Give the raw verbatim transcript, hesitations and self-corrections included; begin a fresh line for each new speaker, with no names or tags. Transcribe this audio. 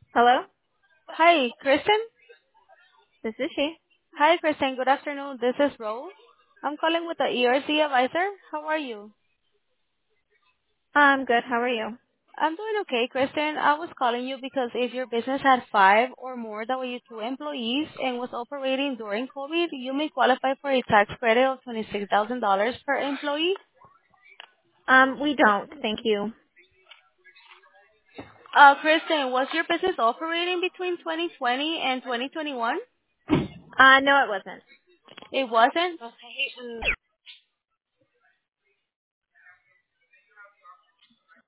Hello,
Hi, Kristen.
this is she.
Hi, Kristen. Good afternoon. This is Rose. I'm calling with the E R C advisor. How are you?
I'm good. How are you?
I'm doing okay, Kristen. I was calling you because if your business had five or more W two employees and was operating during COVID, you may qualify for a tax credit of twenty-six thousand dollars per employee.
Um, we don't. Thank you.
Uh, Kristen, was your business operating between twenty twenty and twenty twenty-one?
Uh, no, it wasn't.
It wasn't?